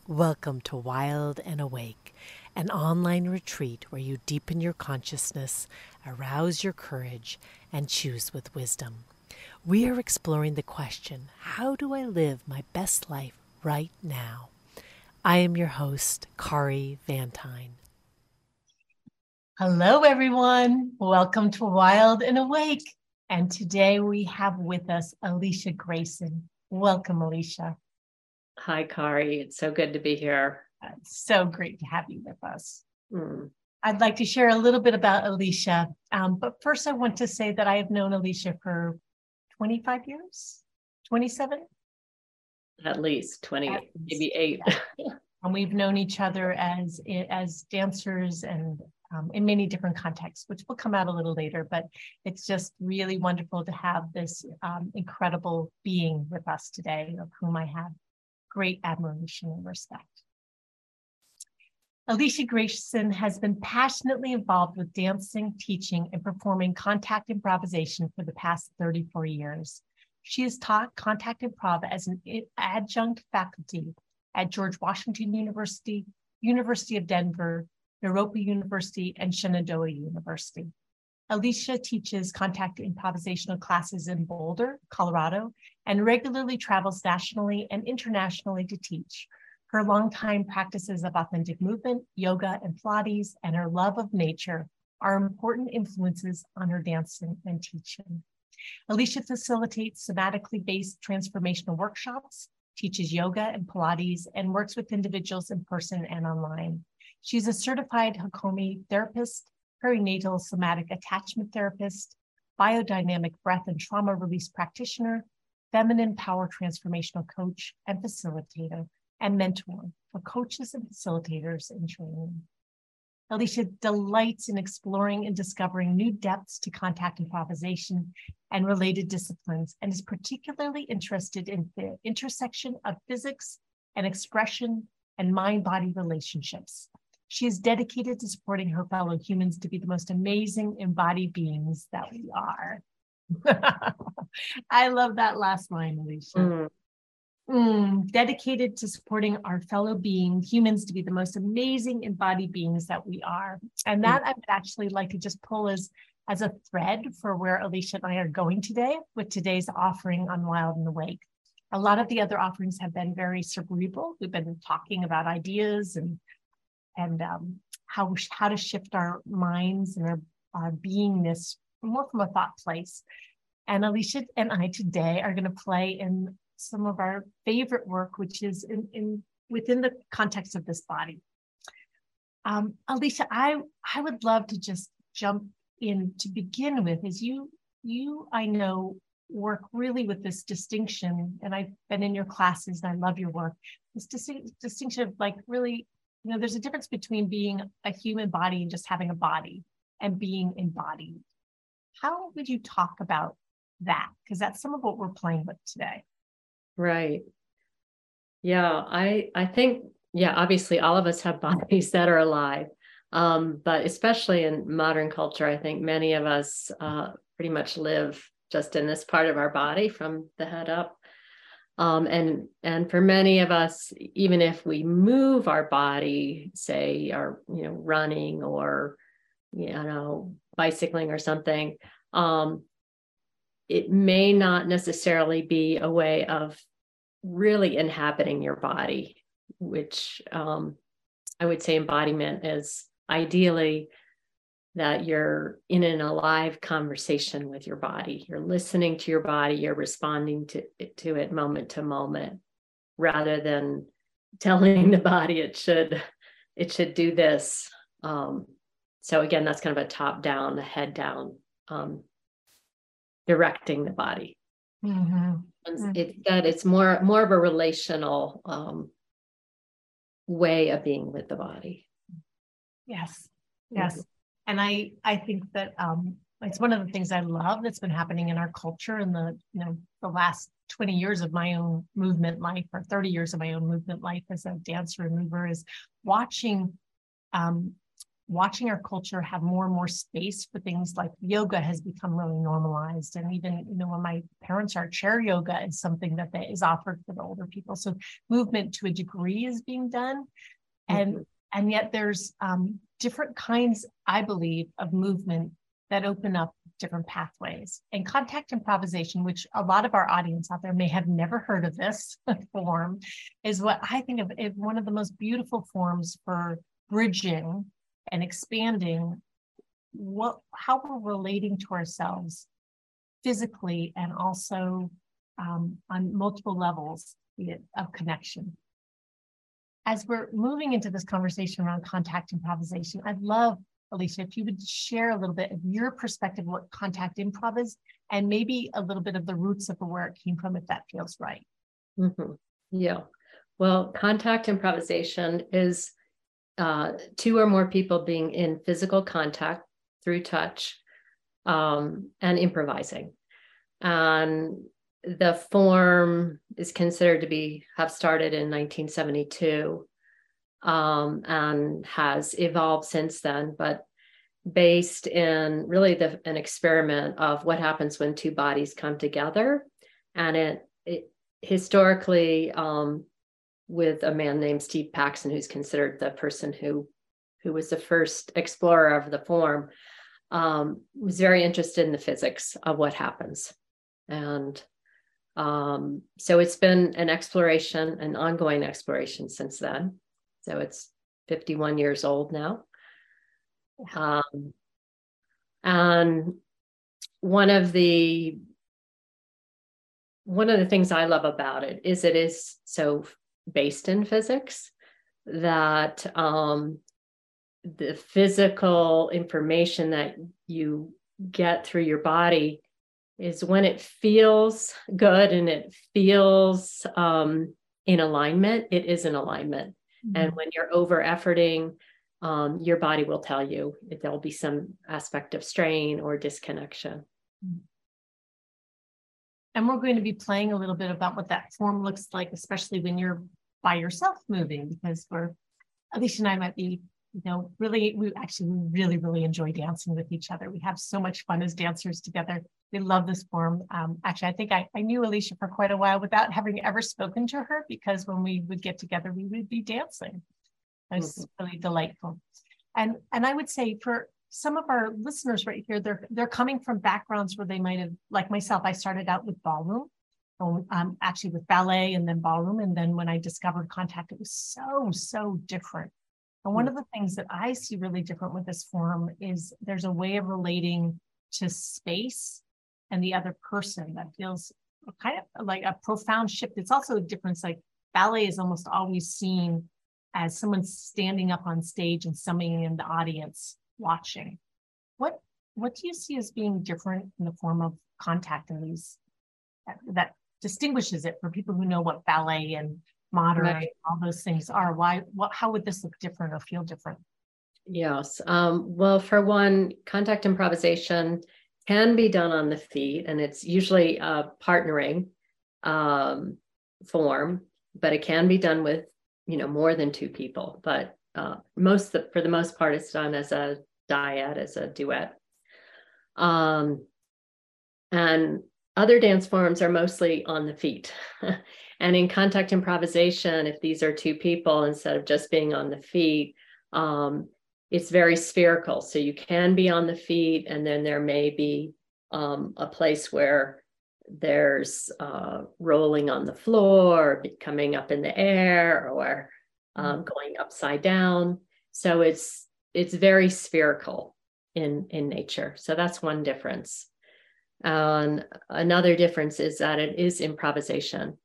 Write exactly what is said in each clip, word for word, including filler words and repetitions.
Welcome to Wild and Awake, an online retreat where you deepen your consciousness, arouse your courage, and choose with wisdom. We are exploring the question, how do I live my best life right now? I am your host, Kari Vantine. Hello, everyone. Welcome to Wild and Awake. And today we have with us Alicia Grayson. Welcome, Alicia. Hi, Kari. It's so good to be here. Uh, so great to have you with us. Mm. I'd like to share a little bit about Alicia. Um, but first, I want to say that I have known Alicia for twenty-five years, twenty-seven? At least twenty, At maybe least, eight. yeah. And we've known each other as, as dancers and um, in many different contexts, which will come out a little later. But it's just really wonderful to have this um, incredible being with us today, of whom I have great admiration and respect. Alicia Grayson has been passionately involved with dancing, teaching, and performing contact improvisation for the past thirty-four years. She has taught contact improv as an adjunct faculty at George Washington University, University of Denver, Naropa University, and Shenandoah University. Alicia teaches contact improvisational classes in Boulder, Colorado, and regularly travels nationally and internationally to teach. Her longtime practices of authentic movement, yoga, and Pilates, and her love of nature are important influences on her dancing and teaching. Alicia facilitates somatically based transformational workshops, teaches yoga and Pilates, and works with individuals in person and online. She's a certified Hakomi therapist, perinatal somatic attachment therapist, biodynamic breath and trauma release practitioner, feminine power transformational coach and facilitator, and mentor for coaches and facilitators in training. Alicia delights in exploring and discovering new depths to contact improvisation and related disciplines, and is particularly interested in the intersection of physics and expression and mind-body relationships. She is dedicated to supporting her fellow humans to be the most amazing embodied beings that we are. I love that last line, Alicia. Mm. Mm, dedicated to supporting our fellow being humans to be the most amazing embodied beings that we are. And that mm. I would actually like to just pull as, as a thread for where Alicia and I are going today with today's offering on Wild and Awake. A lot of the other offerings have been very cerebral. We've been talking about ideas and and um, how, how to shift our minds and our, our beingness more from a thought place. And Alicia and I today are going to play in some of our favorite work, which is in, in within the context of this body. Um, Alicia, I, I would love to just jump in to begin with, is you, you, I know, work really with this distinction, and I've been in your classes and I love your work, this dis- distinction of like really, you know, there's a difference between being a human body and just having a body and being embodied. How would you talk about that? Because that's some of what we're playing with today. Right. Yeah, I I think, yeah, obviously all of us have bodies that are alive. Um, but especially in modern culture, I think many of us uh, pretty much live just in this part of our body from the head up. Um, and and for many of us, even if we move our body, say, are you know running or you know bicycling or something, um, it may not necessarily be a way of really inhabiting your body, which um, I would say embodiment is ideally that you're in an alive conversation with your body. You're listening to your body, you're responding to it, to it moment to moment, rather than telling the body it should, it should do this. Um, so again, that's kind of a top down, a head down, um, directing the body. Mm-hmm. It's that it's more, more of a relational um, way of being with the body. Yes, yes. Mm-hmm. And I, I think that um, it's one of the things I love that's been happening in our culture in the, you know, the last twenty years of my own movement life, or thirty years of my own movement life as a dancer and mover, is watching um, watching our culture have more and more space for things like yoga has become really normalized. And even, you know, when my parents are, chair yoga is something that they, is offered for the older people. So movement to a degree is being done. And, mm-hmm. and yet there's um, different kinds, I believe, of movement that open up different pathways. And contact improvisation, which a lot of our audience out there may have never heard of this form, is what I think of as one of the most beautiful forms for bridging and expanding what how we're relating to ourselves physically and also um, on multiple levels of connection. As we're moving into this conversation around contact improvisation, I'd love, Alicia, if you would share a little bit of your perspective of what contact improv is, and maybe a little bit of the roots of where it came from, if that feels right. Mm-hmm. Yeah. Well, contact improvisation is uh, two or more people being in physical contact through touch um, and improvising. And the form is considered to be have started in nineteen seventy-two. Um, and has evolved since then, but based in really the, an experiment of what happens when two bodies come together. And it, it historically um, with a man named Steve Paxson, who's considered the person who, who was the first explorer of the form, um, was very interested in the physics of what happens. And um, so it's been an exploration, an ongoing exploration since then. So it's fifty-one years old now. Um, and one of the one of the things I love about it is it is so based in physics that um, the physical information that you get through your body is when it feels good and it feels um, in alignment, it is in alignment. And when you're over efforting, um, your body will tell you if there'll be some aspect of strain or disconnection. And we're going to be playing a little bit about what that form looks like, especially when you're by yourself moving, because we're, Alicia and I might be, you know, really, we actually really, really enjoy dancing with each other. We have so much fun as dancers together. We love this form. Um, actually, I think I, I knew Alicia for quite a while without having ever spoken to her, because when we would get together, we would be dancing. It was mm-hmm. really delightful. And, and I would say for some of our listeners right here, they're, they're coming from backgrounds where they might have, like myself, I started out with ballroom, um, actually with ballet and then ballroom. And then when I discovered contact, it was so, so different. And one mm-hmm. of the things that I see really different with this form is there's a way of relating to space and the other person that feels kind of like a profound shift. It's also a difference, like ballet is almost always seen as someone standing up on stage and somebody in the audience watching. What what do you see as being different in the form of contact in these that, that distinguishes it for people who know what ballet and modern right. all those things are? Why what how would this look different or feel different? Yes. Um, well, for one, contact improvisation can be done on the feet, and it's usually a partnering um, form, but it can be done with, you know, more than two people. But uh, most, the, for the most part, it's done as a dyad, as a duet. Um, and other dance forms are mostly on the feet. And in contact improvisation, if these are two people, instead of just being on the feet, um, it's very spherical. So you can be on the feet, and then there may be um, a place where there's uh, rolling on the floor, coming up in the air, or um, going upside down. So it's it's very spherical in, in nature. So that's one difference. And another difference is that it is improvisation.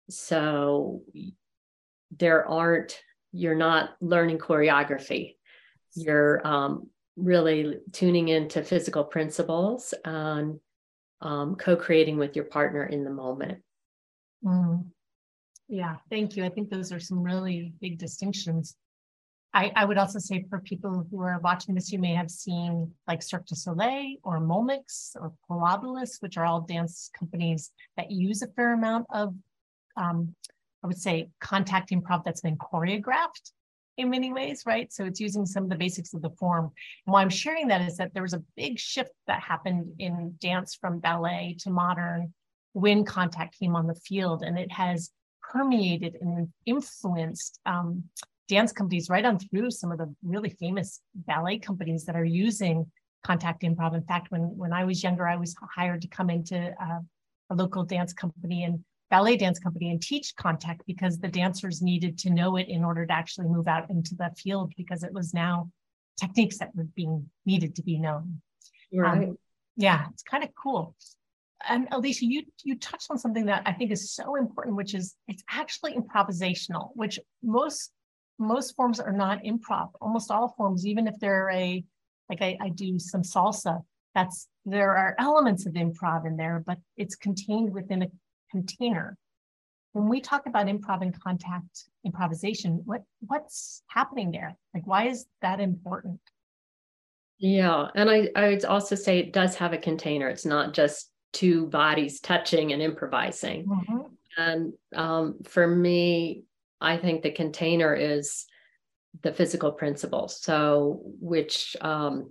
So there aren't, you're not learning choreography. You're um, really tuning into physical principles and um, co-creating with your partner in the moment. Mm. Yeah, thank you. I think those are some really big distinctions. I, I would also say for people who are watching this, you may have seen like Cirque du Soleil or Momix or Parabolis, which are all dance companies that use a fair amount of, um, I would say, contact improv that's been choreographed. in many ways, right? So it's using some of the basics of the form. And why I'm sharing that is that there was a big shift that happened in dance from ballet to modern when contact came on the field, and it has permeated and influenced um, dance companies right on through some of the really famous ballet companies that are using contact improv. In fact, when, when I was younger, I was hired to come into uh, a local dance company and ballet dance company and teach contact because the dancers needed to know it in order to actually move out into the field, because it was now techniques that were being needed to be known. Right. Um, yeah, it's kind of cool. And Alicia, you you touched on something that I think is so important, which is it's actually improvisational, which most most forms are not improv. Almost all forms, even if they're a, like I, I do some salsa, that's there are elements of improv in there, but it's contained within a container. When we talk about improv and contact improvisation, what what's happening there? Like, why is that important? Yeah. And I, I would also say it does have a container. It's not just two bodies touching and improvising. Mm-hmm. And um, for me, I think the container is the physical principles. So, which um,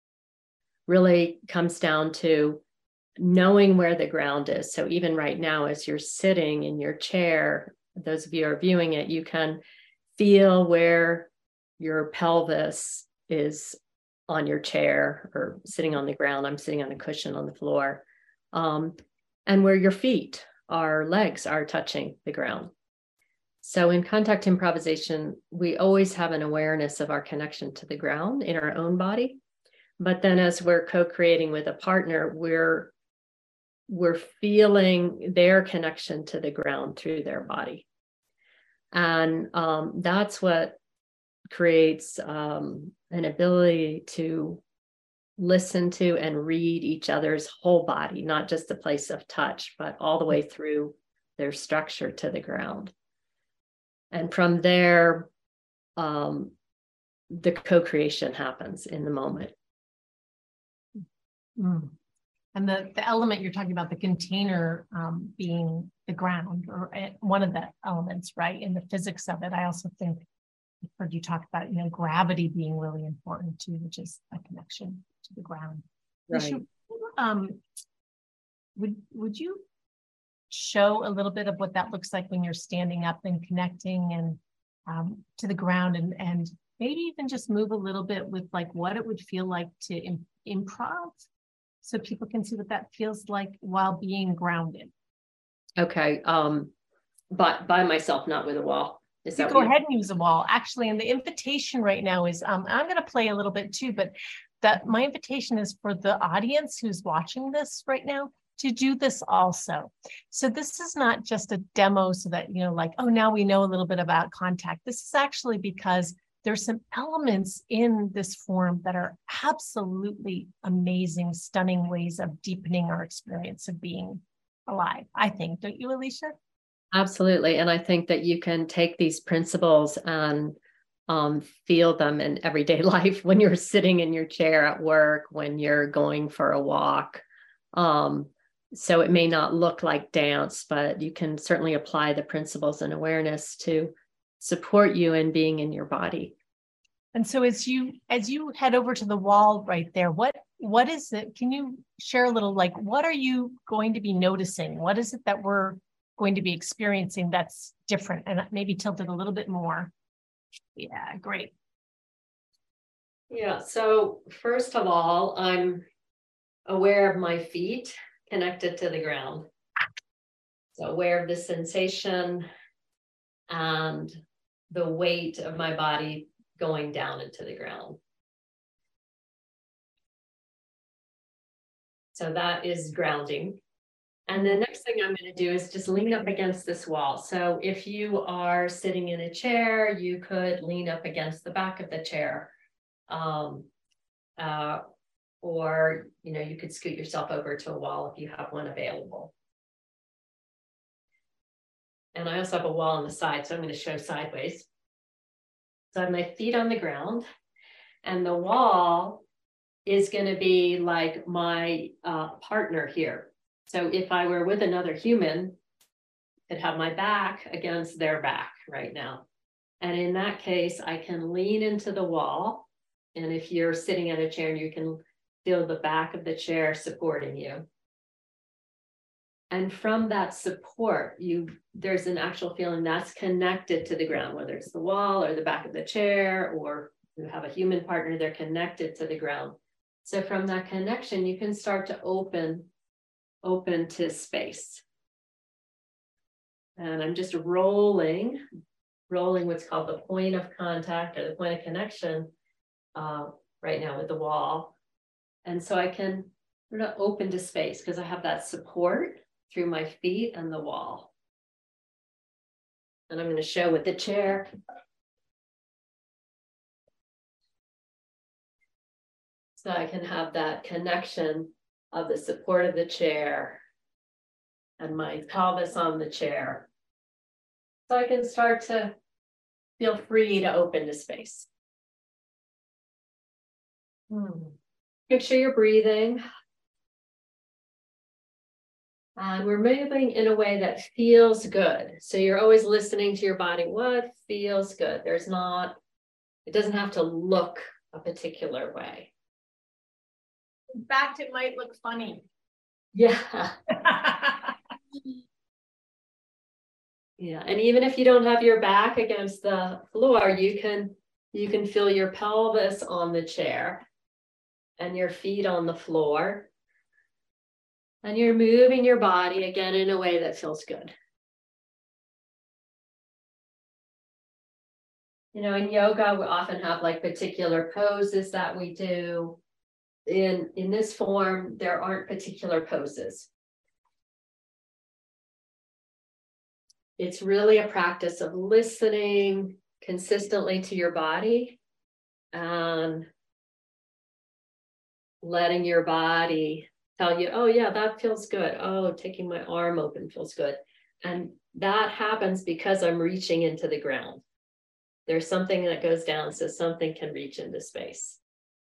really comes down to knowing where the ground is. So even right now, as you're sitting in your chair, those of you who are viewing it, you can feel where your pelvis is on your chair or sitting on the ground. I'm sitting on a cushion on the floor. Um, and where your feet, our legs are touching the ground. So in contact improvisation, we always have an awareness of our connection to the ground in our own body. But then as we're co-creating with a partner, we're we're feeling their connection to the ground through their body. And um, that's what creates um, an ability to listen to and read each other's whole body, not just the place of touch, but all the way through their structure to the ground. And from there, um, the co-creation happens in the moment. Mm. And the, the element you're talking about, the container um, being the ground, or one of the elements, right, in the physics of it. I also think I've heard you talk about, you know, gravity being really important too, which is a connection to the ground. Right. Should, um, would, would you show a little bit of what that looks like when you're standing up and connecting and um, to the ground, and, and maybe even just move a little bit with like what it would feel like to im- improv? So people can see what that feels like while being grounded. Okay. Um, but by myself, not with a wall. Is that you go ahead and use a wall. Actually, and the invitation right now is, um, I'm going to play a little bit too, but that my invitation is for the audience who's watching this right now to do this also. So this is not just a demo so that, you know, like, oh, now we know a little bit about contact. This is actually because there's some elements in this form that are absolutely amazing, stunning ways of deepening our experience of being alive, I think. Don't you, Alicia? Absolutely. And I think that you can take these principles and um, feel them in everyday life when you're sitting in your chair at work, when you're going for a walk. Um, so it may not look like dance, but you can certainly apply the principles and awareness to support you in being in your body. And so as you as you head over to the wall right there, what what is it? Can you share a little, like, what are you going to be noticing? What is it that we're going to be experiencing that's different, and maybe tilt it a little bit more? Yeah, great. Yeah, so first of all, I'm aware of my feet connected to the ground. So aware of the sensation and the weight of my body going down into the ground. So that is grounding. And the next thing I'm going to do is just lean up against this wall. So if you are sitting in a chair, you could lean up against the back of the chair. Um, uh, or, you know, you could scoot yourself over to a wall if you have one available. And I also have a wall on the side, so I'm going to show sideways. So I have my feet on the ground, and the wall is going to be like my uh, partner here. So if I were with another human, I'd have my back against their back right now. And in that case, I can lean into the wall. And if you're sitting in a chair, you can feel the back of the chair supporting you. And from that support, you there's an actual feeling that's connected to the ground, whether it's the wall or the back of the chair, or you have a human partner, they're connected to the ground. So from that connection, you can start to open, open to space. And I'm just rolling, rolling what's called the point of contact or the point of connection uh, right now with the wall. And so I can sort of open to space because I have that support through my feet and the wall. And I'm going to show with the chair. So I can have that connection of the support of the chair and my pelvis on the chair. So I can start to feel free to open to space. Hmm. Make sure you're breathing. And we're moving in a way that feels good. So you're always listening to your body. What feels good? There's not, it doesn't have to look a particular way. In fact, it might look funny. Yeah. Yeah. And even if you don't have your back against the floor, you can, you can feel your pelvis on the chair and your feet on the floor. And you're moving your body again in a way that feels good. You know, in yoga, we often have like particular poses that we do. In, in this form, there aren't particular poses. It's really a practice of listening consistently to your body and letting your body tell you, oh yeah, that feels good. Oh, taking my arm open feels good. And that happens because I'm reaching into the ground. There's something that goes down so something can reach into space.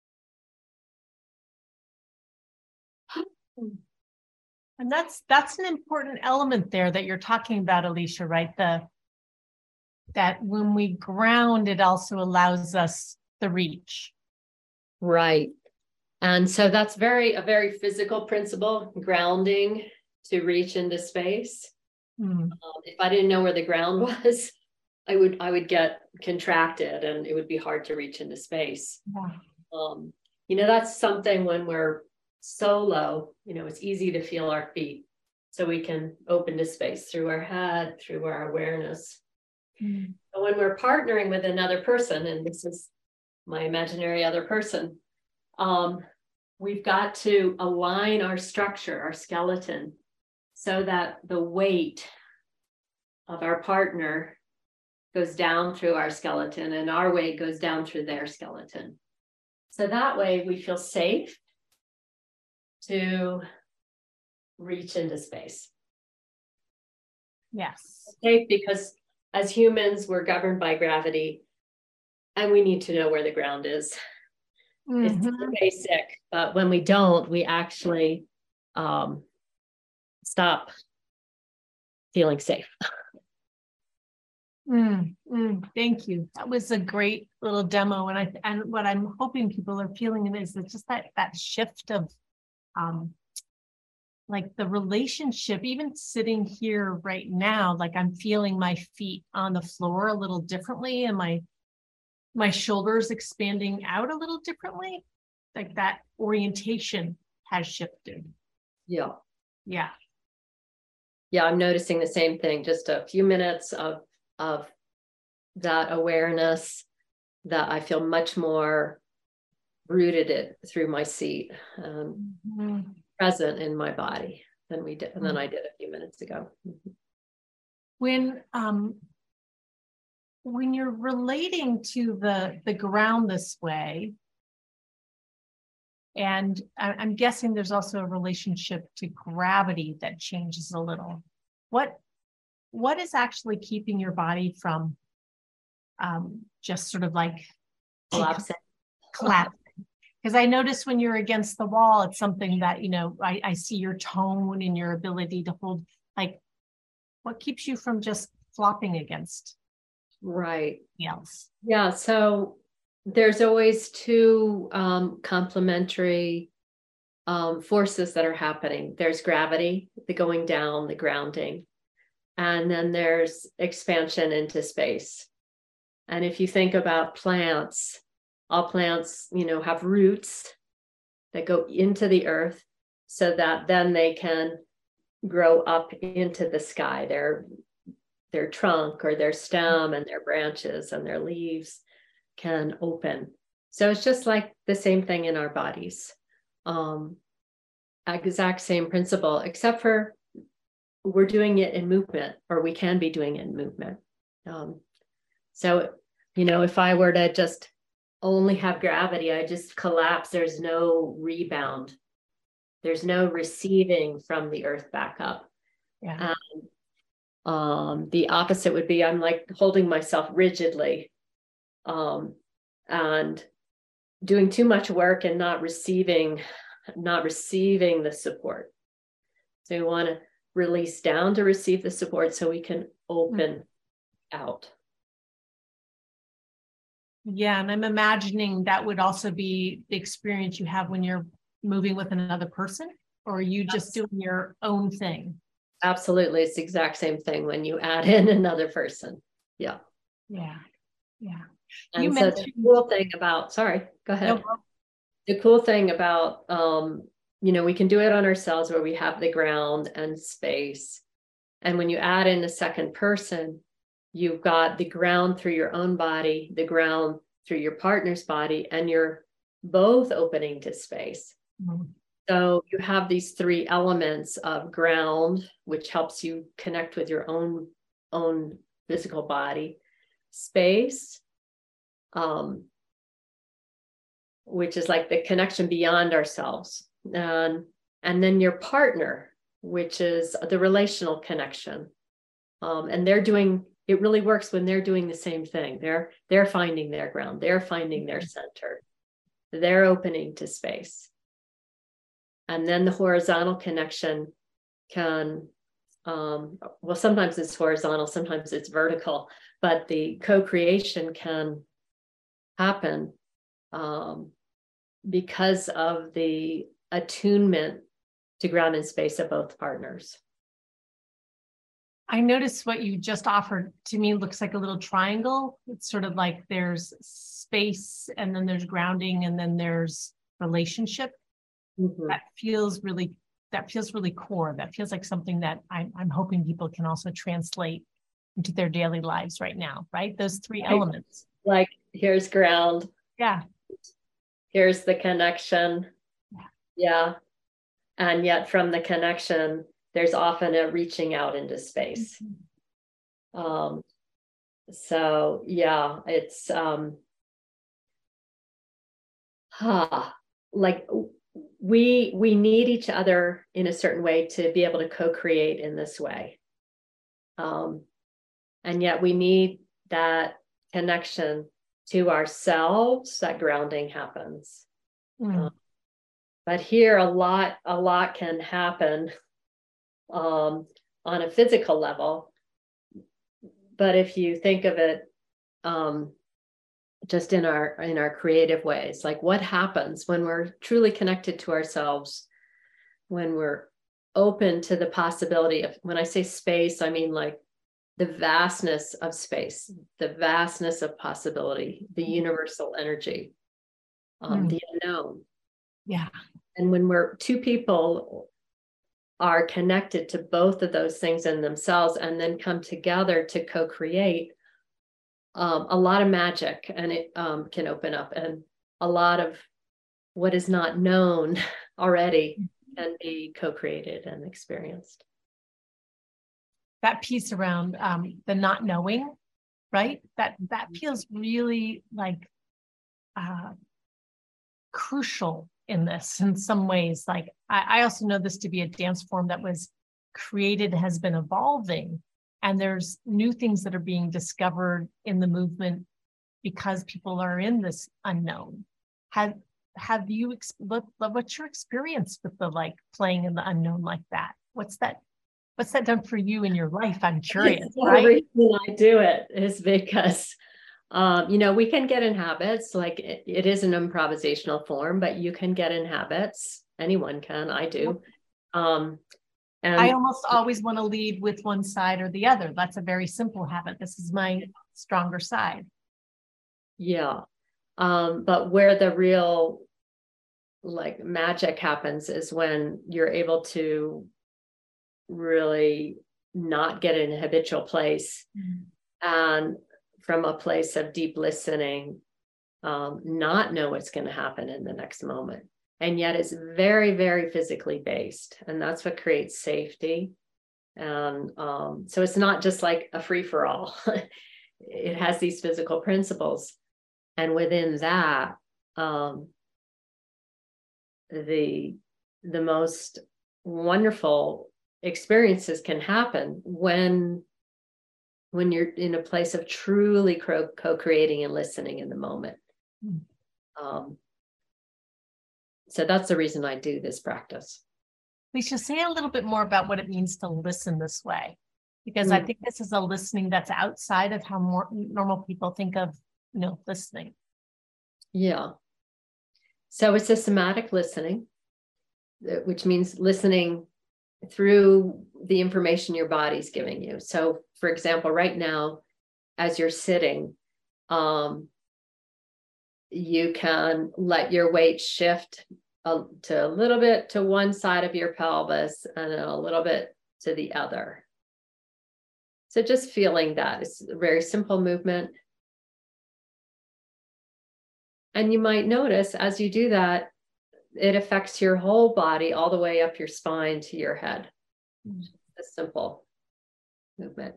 And that's that's an important element there that you're talking about, Alicia, right? The that when we ground, it also allows us the reach. Right. And so that's very a very physical principle, grounding to reach into space. Mm. Um, if I didn't know where the ground was, I would I would get contracted and it would be hard to reach into space. Yeah. Um, you know, that's something when we're solo, you know, it's easy to feel our feet. So we can open to space through our head, through our awareness. Mm. But when we're partnering with another person, and this is my imaginary other person, um, we've got to align our structure, our skeleton, so that the weight of our partner goes down through our skeleton and our weight goes down through their skeleton. So that way we feel safe to reach into space. Yes. Safe because as humans, we're governed by gravity and we need to know where the ground is. Mm-hmm. It's so basic, but when we don't, we actually um, stop feeling safe. Mm, mm, thank you. That was a great little demo, and I and what I'm hoping people are feeling is that just that that shift of, um, like the relationship. Even sitting here right now, like I'm feeling my feet on the floor a little differently, and my my shoulders expanding out a little differently. Like that orientation has shifted. Yeah. Yeah. Yeah, I'm noticing the same thing. Just a few minutes of, of that awareness that I feel much more rooted it through my seat, um, mm-hmm. present in my body than we did, mm-hmm. than I did a few minutes ago. Mm-hmm. When, um, when you're relating to the, the ground this way, and I'm guessing there's also a relationship to gravity that changes a little. What, what is actually keeping your body from um, just sort of like collapsing? Collapsing. Because I notice when you're against the wall, it's something that, you know, I, I see your tone and your ability to hold, like, what keeps you from just flopping against? Right. else. Yeah. So there's always two um, complementary um, forces that are happening. There's gravity, the going down, the grounding, and then there's expansion into space. And if you think about plants, all plants, you know, have roots that go into the earth so that then they can grow up into the sky. Their, their trunk or their stem and their branches and their leaves can open. So it's just like the same thing in our bodies. Um, exact same principle, except for we're doing it in movement, or we can be doing it in movement. Um, so, you know, if I were to just only have gravity, I just collapse. There's no rebound. There's no receiving from the earth back up. Yeah. Um, um, the opposite would be I'm like holding myself rigidly um, and doing too much work and not receiving, not receiving the support. So we want to release down to receive the support so we can open mm-hmm. out. Yeah, and I'm imagining that would also be the experience you have when you're moving with another person, or are you just doing your own thing? Absolutely. It's the exact same thing when you add in another person. Yeah. Yeah. Yeah. And you so mentioned the cool thing about, sorry, go ahead. No. The cool thing about, um, you know, we can do it on ourselves where we have the ground and space. And when you add in a second person, you've got the ground through your own body, the ground through your partner's body, and you're both opening to space. Mm-hmm. So you have these three elements of ground, which helps you connect with your own, own physical body, space, um, which is like the connection beyond ourselves, and, and then your partner, which is the relational connection. Um, and they're doing, it really works when they're doing the same thing. They're, they're finding their ground, they're finding their center, they're opening to space. And then the horizontal connection can, um, well, sometimes it's horizontal, sometimes it's vertical, but the co-creation can happen um, because of the attunement to ground and space of both partners. I noticed what you just offered to me looks like a little triangle. It's sort of like there's space and then there's grounding and then there's relationship. Mm-hmm. That feels really, that feels really core. That feels like something that I'm, I'm hoping people can also translate into their daily lives right now, right? Those three right. elements. Like here's ground. Yeah. Here's the connection. Yeah. Yeah. And yet from the connection, there's often a reaching out into space. Mm-hmm. Um, so yeah, it's um, huh, like we we need each other in a certain way to be able to co-create in this way. Um, and yet we need that connection to ourselves, that grounding happens. Mm. Um, but here a lot, a lot can happen um, on a physical level. But if you think of it um, just in our in our creative ways, like what happens when we're truly connected to ourselves, when we're open to the possibility of, when I say space, I mean like the vastness of space, the vastness of possibility, the universal energy, um, mm. the unknown. Yeah. And when we're two people are connected to both of those things in themselves and then come together to co-create, um, a lot of magic and it um, can open up, and a lot of what is not known already can be co-created and experienced. That piece around um, the not knowing, right? That that feels really like uh, crucial in this in some ways. Like I, I also know this to be a dance form that was created, has been evolving, and there's new things that are being discovered in the movement because people are in this unknown. Have have you what, what's your experience with the like playing in the unknown like that? What's that What's that done for you in your life? I'm curious, The right? reason I do it is because, um, you know, we can get in habits, like it, it is an improvisational form, but you can get in habits. Anyone can, I do. Um, and I almost always want to lead with one side or the other. That's a very simple habit. This is my stronger side. Yeah. Um, but where the real like magic happens is when you're able to really not get in a habitual place, mm-hmm. and from a place of deep listening, um, not know what's going to happen in the next moment. And yet it's very, very physically based. And that's what creates safety. And um, so it's not just like a free for all. It has these physical principles. And within that, um, the, the most wonderful experiences can happen when, when you're in a place of truly co-creating and listening in the moment. Mm. Um, so that's the reason I do this practice. Lecia, say a little bit more about what it means to listen this way, because mm. I think this is a listening that's outside of how more normal people think of, you know, listening. Yeah. So it's systematic listening, which means listening through the information your body's giving you. So, for example, right now, as you're sitting, um, you can let your weight shift a, to a little bit to one side of your pelvis and then a little bit to the other. So just feeling that. It's a very simple movement. And you might notice as you do that, it affects your whole body all the way up your spine to your head. A simple movement.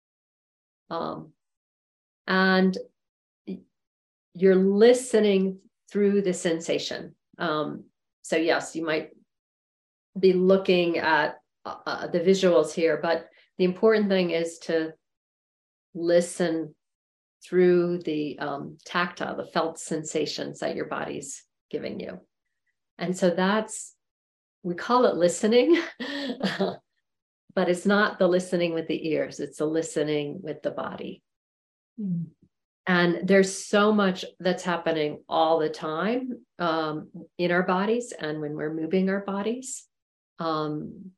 Um, and you're listening through the sensation. Um, so yes, you might be looking at uh, the visuals here, but the important thing is to listen through the um, tactile, the felt sensations that your body's giving you. And so that's, we call it listening, but it's not the listening with the ears, it's the listening with the body. Mm. And there's so much that's happening all the time um, in our bodies and when we're moving our bodies. Um,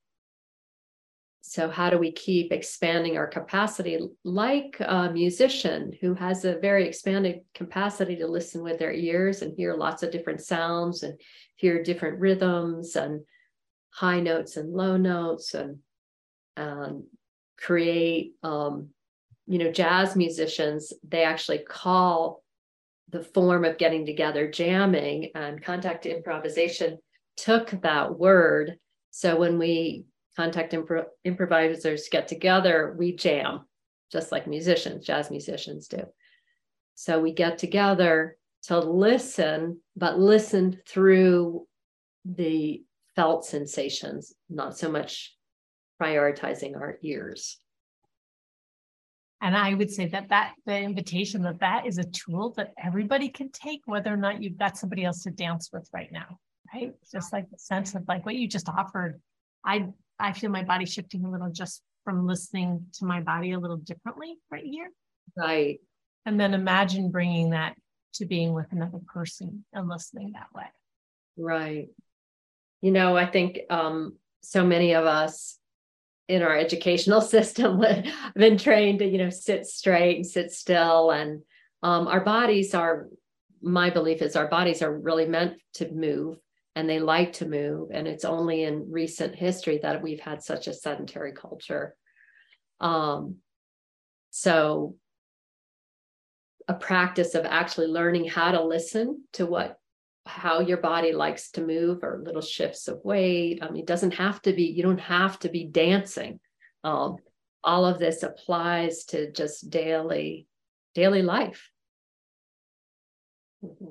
so how do we keep expanding our capacity, like a musician who has a very expanded capacity to listen with their ears and hear lots of different sounds and hear different rhythms and high notes and low notes and um, create, um, you know, jazz musicians, they actually call the form of getting together jamming, and contact improvisation took that word. So when we contact impro- improvisers get together, we jam, just like musicians, jazz musicians do. So we get together to listen, but listen through the felt sensations, not so much prioritizing our ears. And I would say that that the invitation that that is a tool that everybody can take, whether or not you've got somebody else to dance with right now, right? Just like the sense of like what you just offered. I I feel my body shifting a little just from listening to my body a little differently right here. Right. And then imagine bringing that to being with another person and listening that way. Right. You know, I think um, so many of us in our educational system have been trained to, you know, sit straight and sit still. And um, our bodies are, my belief is our bodies are really meant to move, and they like to move. And it's only in recent history that we've had such a sedentary culture. Um, so a practice of actually learning how to listen to what, how your body likes to move, or little shifts of weight. I mean, it doesn't have to be, you don't have to be dancing. Um, all of this applies to just daily, daily life. Mm-hmm.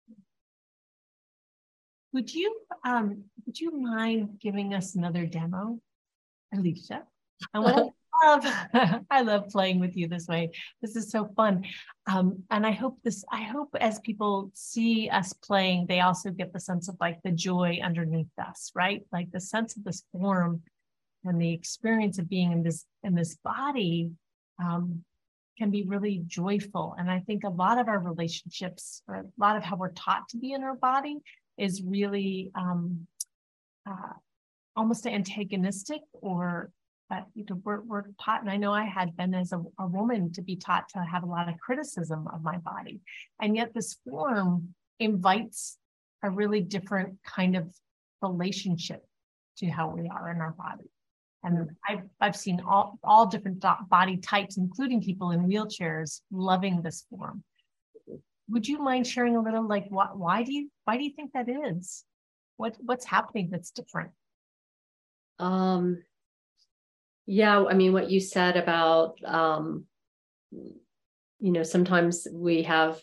Would you, um, would you mind giving us another demo, Alicia? I want love, I love playing with you this way. This is so fun. Um, and I hope this, I hope as people see us playing, they also get the sense of like the joy underneath us, right? Like the sense of this form and the experience of being in this in this body um, can be really joyful. And I think a lot of our relationships, or a lot of how we're taught to be in our body, is really um, uh, almost antagonistic, or uh, you know, we're, we're taught, and I know I had been as a, a woman to be taught to have a lot of criticism of my body. And yet this form invites a really different kind of relationship to how we are in our body. And I've, I've seen all, all different body types, including people in wheelchairs, loving this form. Would you mind sharing a little, like, what, why do you, why do you think that is? What, what's happening that's different? Um, yeah, I mean, what you said about, um, you know, sometimes we have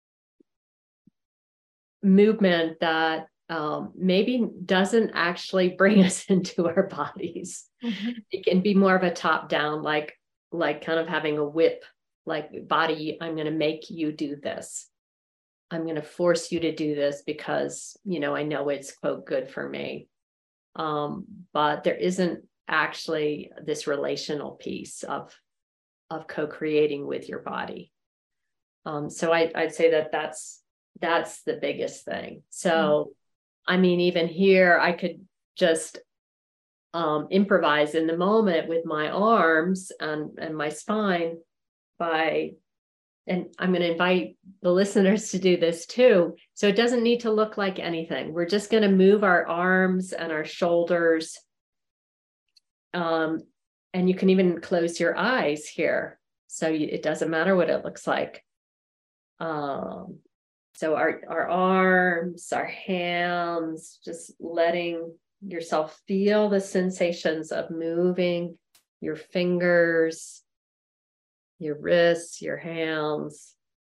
movement that um, maybe doesn't actually bring us into our bodies. Mm-hmm. It can be more of a top down, like, like kind of having a whip, like, body, I'm going to make you do this. I'm going to force you to do this because, you know, I know it's, quote, good for me. Um, but there isn't actually this relational piece of, of co-creating with your body. Um, so I, I'd say that that's, that's the biggest thing. So, mm-hmm. I mean, even here, I could just um, improvise in the moment with my arms and, and my spine by, and I'm going to invite the listeners to do this too. So it doesn't need to look like anything. We're just going to move our arms and our shoulders. Um, and you can even close your eyes here. So you, it doesn't matter what it looks like. Um, so our, our arms, our hands, just letting yourself feel the sensations of moving your fingers, your wrists, your hands,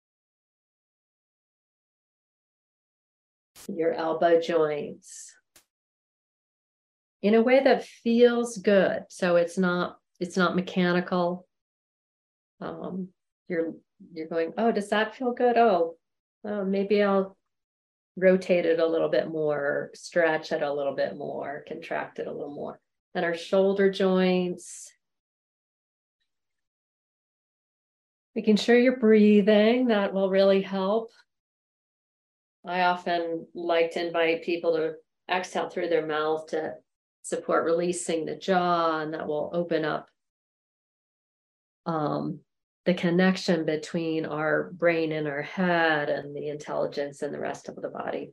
your elbow joints, in a way that feels good. So it's not, it's not mechanical. Um, you're, you're going, oh, does that feel good? Oh, oh, maybe I'll rotate it a little bit more, stretch it a little bit more, contract it a little more. And our shoulder joints, making sure you're breathing, that will really help. I often like to invite people to exhale through their mouth to support releasing the jaw, and that will open up um, the connection between our brain and our head and the intelligence and the rest of the body.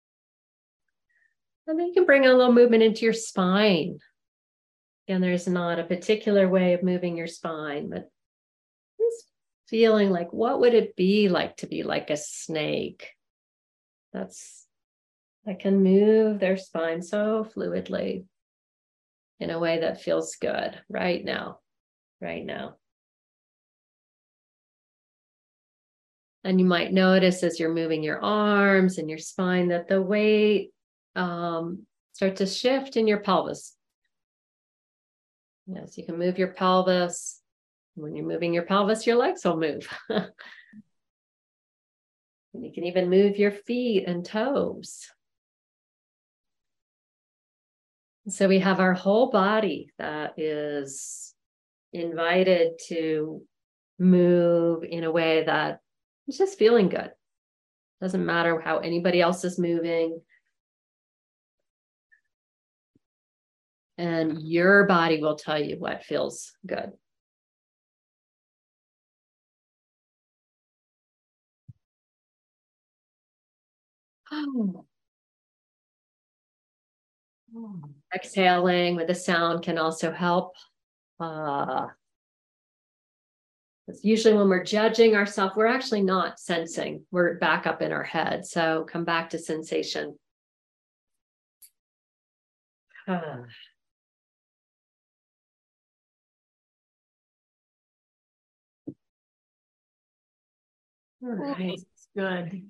And then you can bring a little movement into your spine. Again, there's not a particular way of moving your spine, but just feeling like, what would it be like to be like a snake? That's, that can move their spine so fluidly in a way that feels good right now, right now. And you might notice as you're moving your arms and your spine that the weight um, starts to shift in your pelvis. Yes, you can move your pelvis. When you're moving your pelvis, your legs will move. And you can even move your feet and toes. So we have our whole body that is invited to move in a way that it's just feeling good. Doesn't matter how anybody else is moving. And your body will tell you what feels good. Oh. Oh. Exhaling with the sound can also help. Uh, It's usually when we're judging ourselves, we're actually not sensing. We're back up in our head. So come back to sensation. Ah. All right. It's good.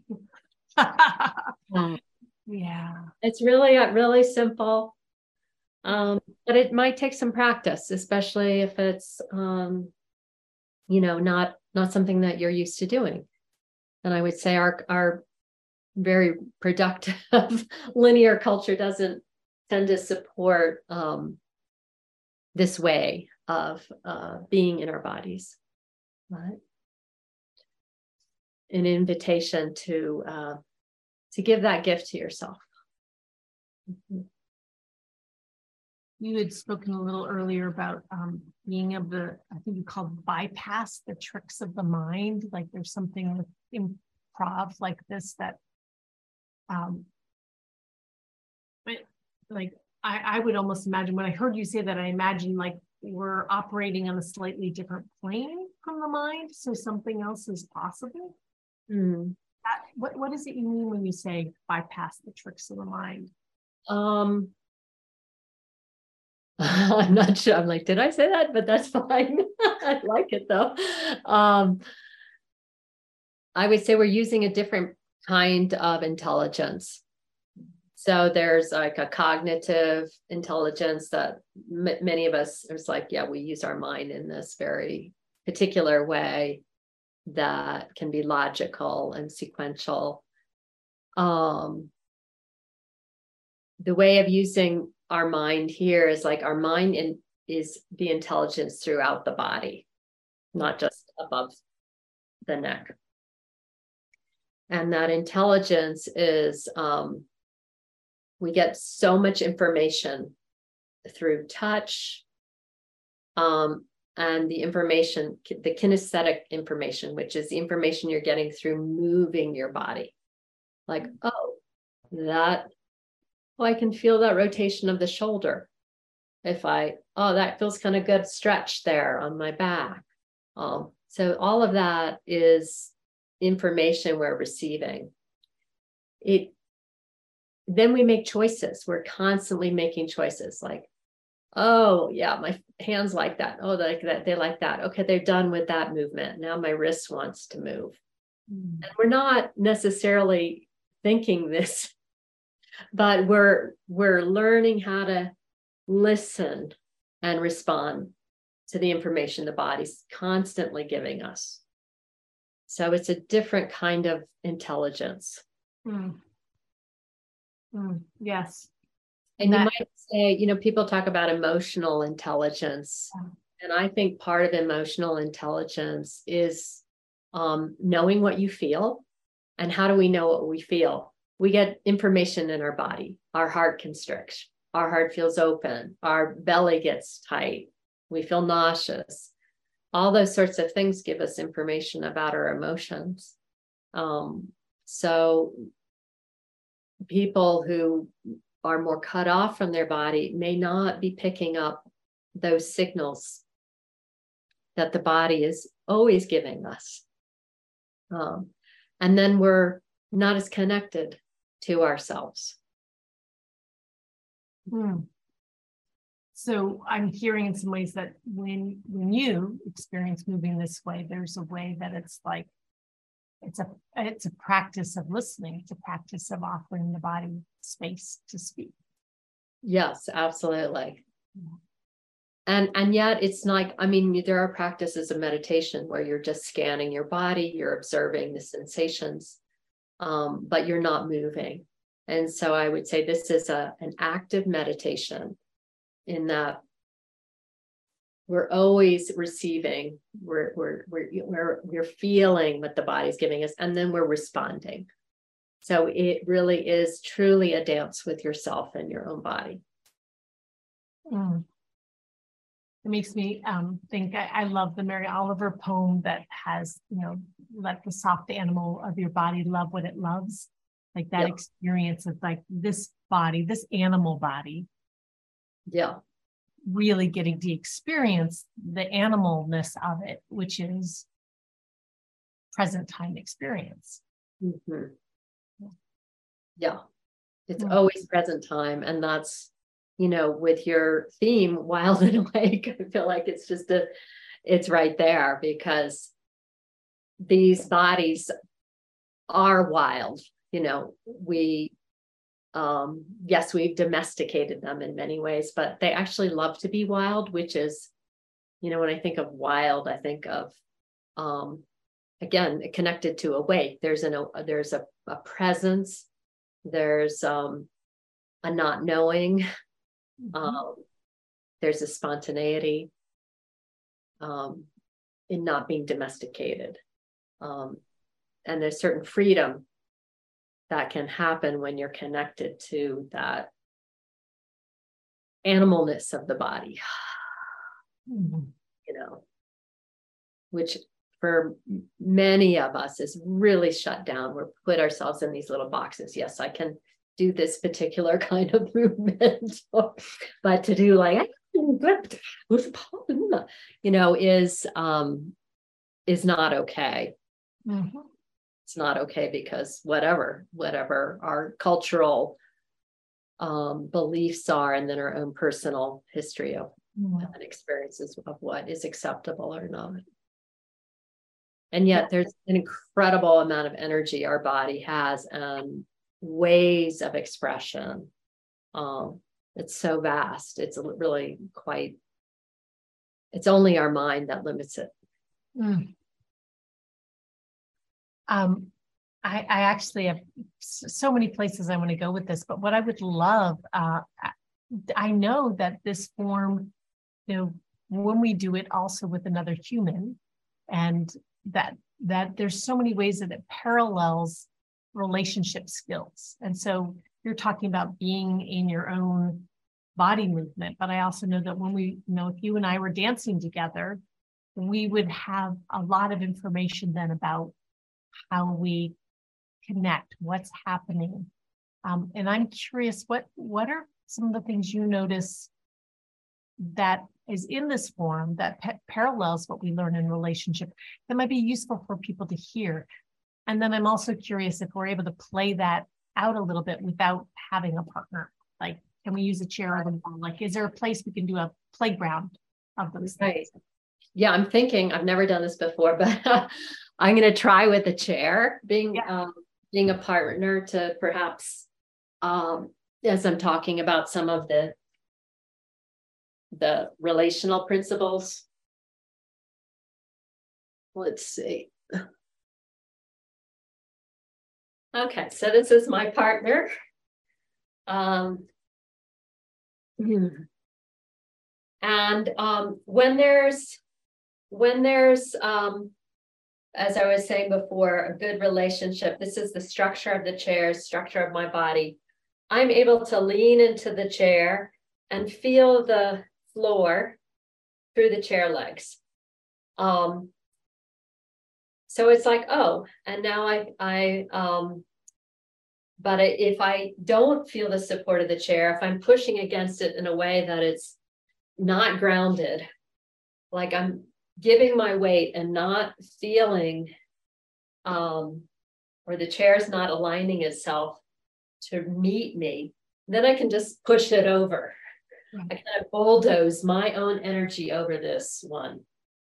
Yeah. It's really, really simple. Um, but it might take some practice, especially if it's, um, you know, not, not something that you're used to doing. And I would say our, our very productive linear culture doesn't tend to support, um, this way of uh, being in our bodies, right? An invitation to uh, to give that gift to yourself. Mm-hmm. You had spoken a little earlier about um, being able to, I think you called bypass the tricks of the mind. Like there's something with improv like this that, um, like I, I would almost imagine, when I heard you say that, I imagine like we're operating on a slightly different plane from the mind, so something else is possible. Mm. That, what what does it you mean when you say bypass the tricks of the mind? Um, I'm not sure. I'm like, did I say that? But that's fine. I like it though. Um, I would say we're using a different kind of intelligence. So there's like a cognitive intelligence that m- many of us, it's like, yeah, we use our mind in this very particular way that can be logical and sequential. Um, the way of using our mind here is like our mind in, is the intelligence throughout the body, not just above the neck. And that intelligence is, um, we get so much information through touch, um, and the information, the kinesthetic information, which is the information you're getting through moving your body. Like, oh, that, oh, I can feel that rotation of the shoulder. If I, oh, that feels kind of good stretch there on my back. Um, so all of that is information we're receiving. It, then we make choices. We're constantly making choices like, oh yeah, my hands like that. Oh, they like that. They like that. Okay, they're done with that movement. Now my wrist wants to move. Mm. And we're not necessarily thinking this, but we're we're learning how to listen and respond to the information the body's constantly giving us. So it's a different kind of intelligence. Mm. Mm. Yes. And that, you might say, you know, people talk about emotional intelligence. Yeah. And I think part of emotional intelligence is um, knowing what you feel. And how do we know what we feel? We get information in our body. Our heart constricts. Our heart feels open. Our belly gets tight. We feel nauseous. All those sorts of things give us information about our emotions. Um, so people who are more cut off from their body may not be picking up those signals that the body is always giving us. Um, and then we're not as connected to ourselves. Hmm. So I'm hearing in some ways that when when you experience moving this way, there's a way that it's like, it's a it's a practice of listening. It's a practice of offering the body space to speak. Yes, absolutely. Yeah. And and yet it's like, I mean, there are practices of meditation where you're just scanning your body, you're observing the sensations, um, but you're not moving. And so I would say this is a an active meditation in that we're always receiving, we're we're we're we're we're feeling what the body's giving us, and then we're responding. So it really is truly a dance with yourself and your own body. Mm. It makes me um, think, I, I love the Mary Oliver poem that has, you know, let the soft animal of your body love what it loves. Like that, yep. Experience of like this body, this animal body. Yeah. Really getting to experience the animalness of it, which is present time experience. Mm-hmm. Yeah. It's mm-hmm. always present time. And that's, you know, with your theme, wild and awake, I feel like it's just a, it's right there because these bodies are wild. You know, we, um, yes, we've domesticated them in many ways, but they actually love to be wild, which is, you know, when I think of wild, I think of, um, again, connected to awake. There's an, a, there's a, a presence, there's um, a not knowing, mm-hmm. um, there's a spontaneity um, in not being domesticated. Um, and there's certain freedom that can happen when you're connected to that animalness of the body, mm-hmm. you know, which for many of us is really shut down. We're put ourselves in these little boxes. Yes, I can do this particular kind of movement, but to do like, you know, is, um, is not okay. Mm-hmm. It's not okay because whatever, whatever our cultural um, beliefs are, and then our own personal history of mm-hmm. and experiences of what is acceptable or not. And yet there's an incredible amount of energy our body has and ways of expression. Um, it's so vast. It's really quite, it's only our mind that limits it. Mm. Um, I, I actually have so many places I want to go with this, but what I would love, uh, I know that this form, you know, when we do it also with another human, and that that there's so many ways that it parallels relationship skills. And so you're talking about being in your own body movement, but I also know that when we, you know, if you and I were dancing together, we would have a lot of information then about how we connect, what's happening. Um, and I'm curious, what, what are some of the things you notice that is in this form that pa- parallels what we learn in relationship that might be useful for people to hear? And then I'm also curious if we're able to play that out a little bit without having a partner. Like, can we use a chair or the wall? Like, is there a place we can do a playground of those right. things? Yeah, I'm thinking, I've never done this before, but uh, I'm going to try with the chair, being, yeah. um, being a partner to perhaps, um, as I'm talking about some of the, the relational principles. Let's see. Okay, so this is my partner. Um, and um, when there's, when there's, um, as I was saying before, a good relationship, this is the structure of the chair, structure of my body. I'm able to lean into the chair and feel the floor through the chair legs. Um, so it's like, oh, and now I, I, um, but if I don't feel the support of the chair, if I'm pushing against it in a way that it's not grounded, like I'm giving my weight and not feeling, um, or the chair's not aligning itself to meet me, then I can just push it over. I kind of bulldoze my own energy over this one.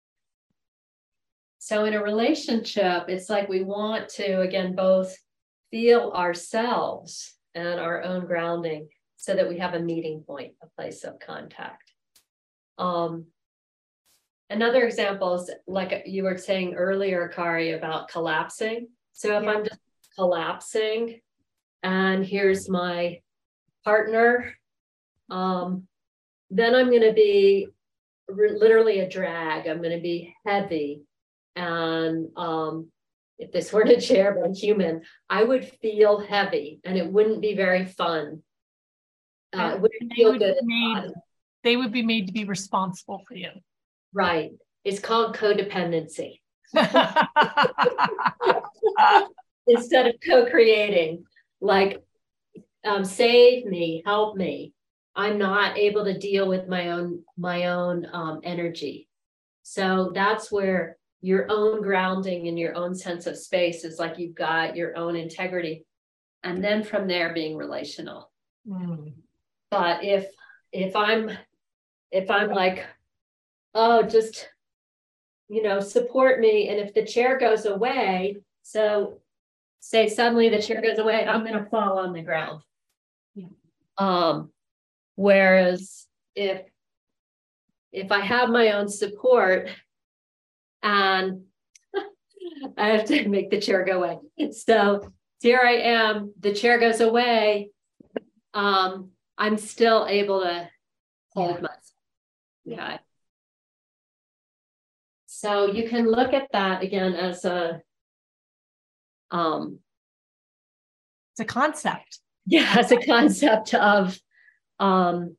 So in a relationship, it's like we want to, again, both feel ourselves and our own grounding so that we have a meeting point, a place of contact. Um, another example is like you were saying earlier, Kari, about collapsing. So if yeah. I'm just collapsing and here's my partner, um, then I'm going to be literally a drag. I'm going to be heavy. And um, if this weren't a chair, but a human, I would feel heavy and it wouldn't be very fun. Uh, it wouldn't they feel would good. Made, they would be made to be responsible for you. Right. It's called codependency. Instead of co-creating, like, um, save me, help me. I'm not able to deal with my own, my own um, energy. So that's where your own grounding and your own sense of space is like you've got your own integrity. And then from there being relational. Mm. But if, if I'm, if I'm like, oh, just, you know, support me. And if the chair goes away, so say suddenly the chair goes away, I'm going to fall on the ground. Yeah. Um, Whereas if, if I have my own support and I have to make the chair go away. So here I am, the chair goes away. Um, I'm still able to hold yeah. myself. Yeah. So you can look at that again as a um it's a concept. Yeah, as a concept of um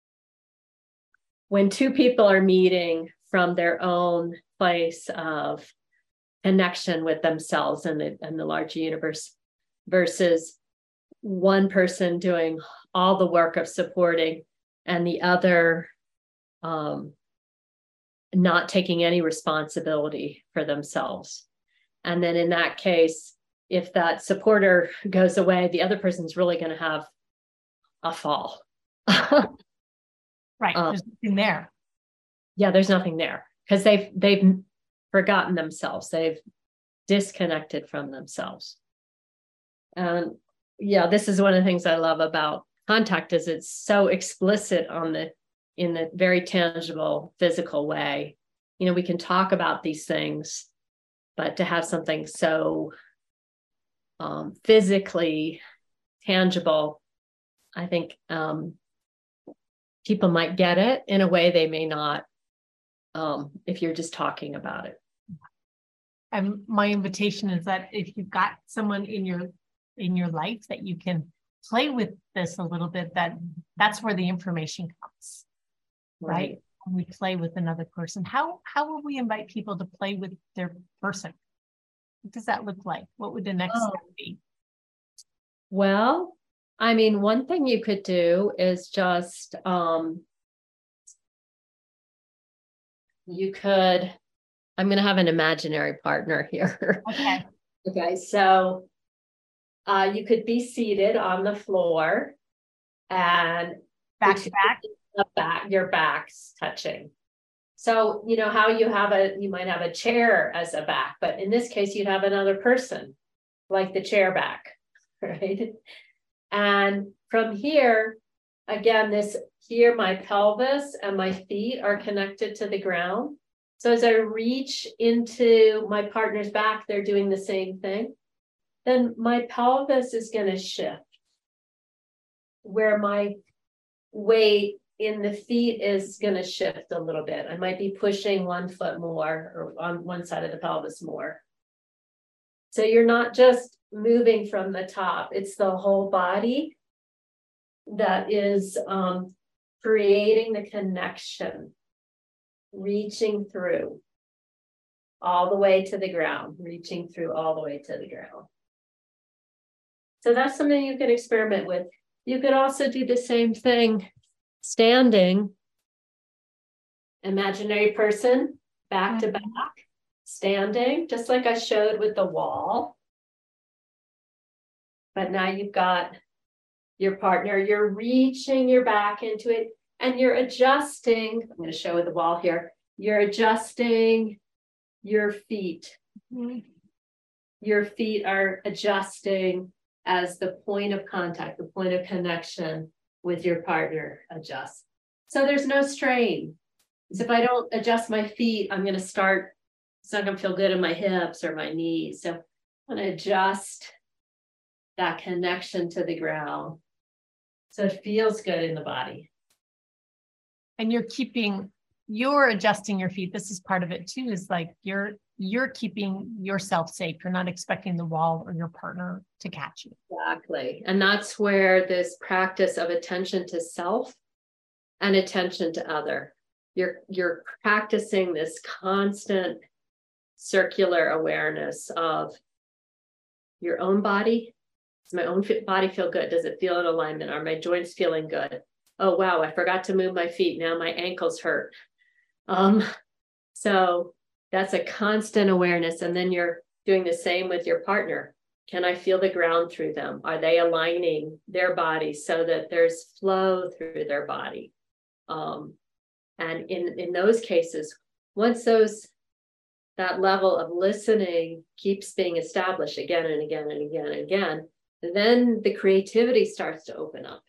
when two people are meeting from their own place of connection with themselves and the, and the larger universe versus one person doing all the work of supporting and the other um, not taking any responsibility for themselves. And then in that case, if that supporter goes away, the other person's really going to have a fall. Right. Um, there's nothing there. Yeah, there's nothing there because they've they've forgotten themselves. They've disconnected from themselves. And yeah, this is one of the things I love about contact is it's so explicit on the in the very tangible physical way. You know, we can talk about these things, but to have something so um, physically tangible, I think um, people might get it in a way they may not um, if you're just talking about it. And my invitation is that if you've got someone in your in your life that you can play with this a little bit, that that's where the information comes, right? right? When we play with another person, how how will we invite people to play with their person? What does that look like? What would the next oh. step be? Well, I mean, one thing you could do is just um, you could. I'm going to have an imaginary partner here. Okay. Okay. So uh, you could be seated on the floor and back to back, back, your back's touching. So, you know how you have a, you might have a chair as a back, but in this case, you'd have another person like the chair back, right? And from here, again, this here, my pelvis and my feet are connected to the ground. So as I reach into my partner's back, they're doing the same thing. Then my pelvis is going to shift where my weight in the feet is going to shift a little bit. I might be pushing one foot more or on one side of the pelvis more. So you're not just moving from the top, it's the whole body that is um, creating the connection. Reaching through all the way to the ground, reaching through all the way to the ground. So that's something you can experiment with. You could also do the same thing standing, imaginary person, back mm-hmm. to back, standing, just like I showed with the wall. But now you've got your partner, you're reaching your back into it. And you're adjusting, I'm going to show with the wall here, you're adjusting your feet. Mm-hmm. Your feet are adjusting as the point of contact, the point of connection with your partner adjusts. So there's no strain. So if I don't adjust my feet, I'm going to start, it's not going to feel good in my hips or my knees. So I'm going to adjust that connection to the ground so it feels good in the body. And you're keeping, you're adjusting your feet. This is part of it too, is like you're you're keeping yourself safe. You're not expecting the wall or your partner to catch you. Exactly. And that's where this practice of attention to self and attention to other, you're you're practicing this constant circular awareness of your own body. Does my own body feel good? Does it feel in alignment? Are my joints feeling good? Oh, wow, I forgot to move my feet. Now my ankles hurt. Um, so that's a constant awareness. And then you're doing the same with your partner. Can I feel the ground through them? Are they aligning their body so that there's flow through their body? Um, and in, in those cases, once those that level of listening keeps being established again and again and again and again, then the creativity starts to open up.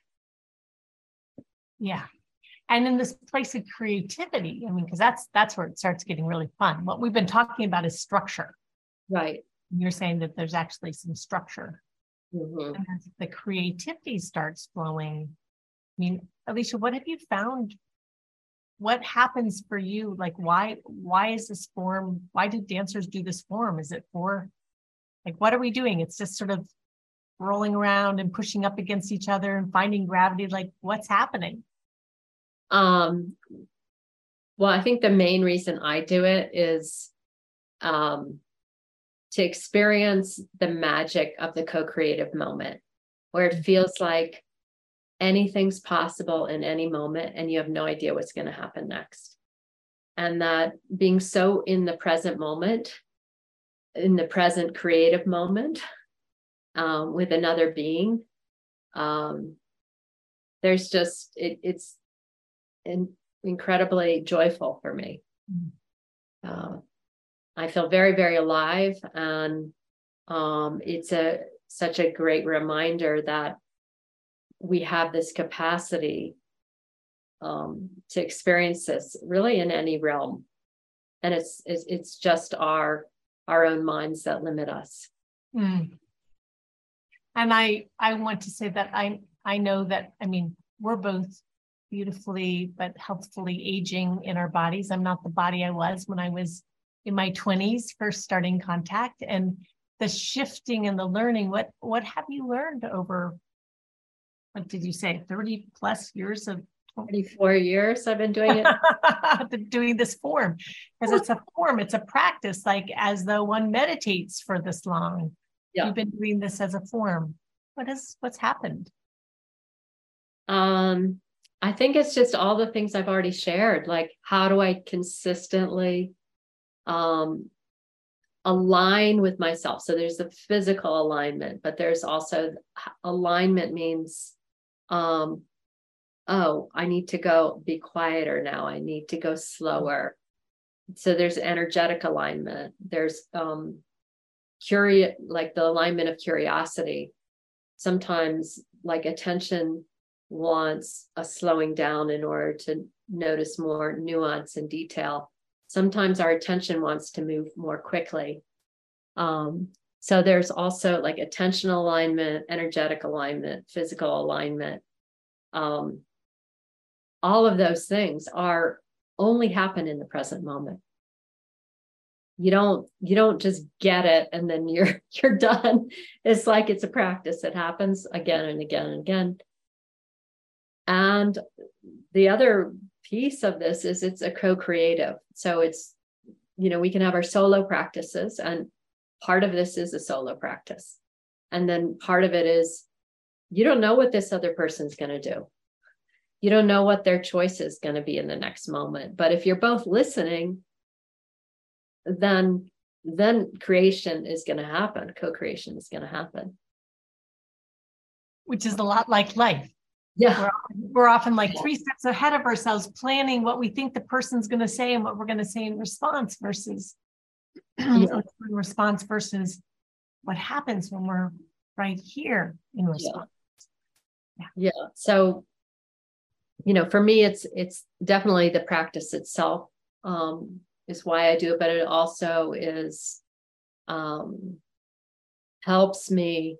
Yeah. And in this place of creativity, I mean, because that's that's where it starts getting really fun. What we've been talking about is structure. Right. You're saying that there's actually some structure. Mm-hmm. And as the creativity starts flowing, I mean, Alicia, what have you found what happens for you? Like, why, why is this form? Why do dancers do this form? Is it for, like, what are we doing? It's just sort of rolling around and pushing up against each other and finding gravity. Like, what's happening? Um, well, I think the main reason I do it is um, to experience the magic of the co-creative moment, where it feels like anything's possible in any moment and you have no idea what's going to happen next. And that being so in the present moment, in the present creative moment, um, with another being, um, there's just, it, it's in, incredibly joyful for me. Mm-hmm. Uh, I feel very, very alive. And um, it's a such a great reminder that we have this capacity um, to experience this really in any realm. And it's, it's, it's just our, our own minds that limit us. Mm. And I, I want to say that I, I know that, I mean, we're both beautifully, but healthfully aging in our bodies. I'm not the body I was when I was in my twenties, first starting Contact, and the shifting and the learning. What, what have you learned over, what did you say, thirty plus years of thirty-four years I've been doing it. Doing this form, because it's a form, it's a practice, like as though one meditates for this long. Yeah. You've been doing this as a form. What is, what's happened? Um, I think it's just all the things I've already shared. Like, how do I consistently um, align with myself? So there's the physical alignment, but there's also alignment means, um, oh, I need to go be quieter now. I need to go slower. So there's energetic alignment. There's um, curious, like the alignment of curiosity. Sometimes like attention wants a slowing down in order to notice more nuance and detail. Sometimes our attention wants to move more quickly. Um, so there's also like attentional alignment, energetic alignment, physical alignment. Um, all of those things are only happen in the present moment. You don't, you don't just get it and then you're, you're done. It's like, it's a practice that happens again and again and again. And the other piece of this is it's a co-creative. So it's, you know, we can have our solo practices, and part of this is a solo practice. And then part of it is, you don't know what this other person's going to do. You don't know what their choice is going to be in the next moment. But if you're both listening, then, then creation is going to happen. Co-creation is going to happen. Which is a lot like life. Yeah. We're, we're often like three steps ahead of ourselves, planning what we think the person's going to say and what we're going to say in response versus yeah. in response versus what happens when we're right here in response. Yeah. Yeah. Yeah. So, you know, for me, it's, it's definitely the practice itself, um, is why I do it, but it also is, um, helps me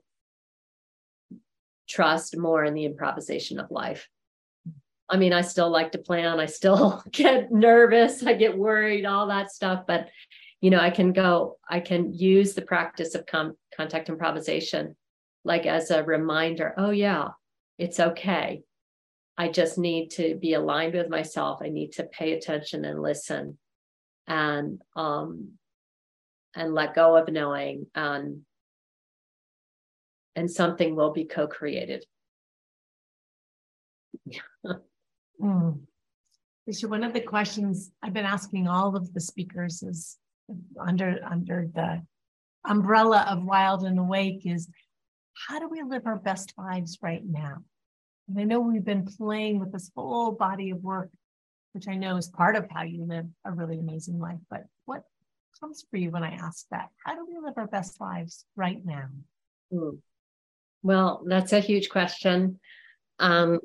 trust more in the improvisation of life. I mean, I still like to plan. I still get nervous. I get worried, all that stuff. But, you know, I can go, I can use the practice of com- contact improvisation, like as a reminder, oh yeah, it's okay. I just need to be aligned with myself. I need to pay attention and listen and, um, and let go of knowing, and, and something will be co-created. mm. So one of the questions I've been asking all of the speakers is under, under the umbrella of Wild and Awake is, how do we live our best lives right now? And I know we've been playing with this whole body of work, which I know is part of how you live a really amazing life, but what comes for you when I ask that? How do we live our best lives right now? Mm. Well, that's a huge question. Um,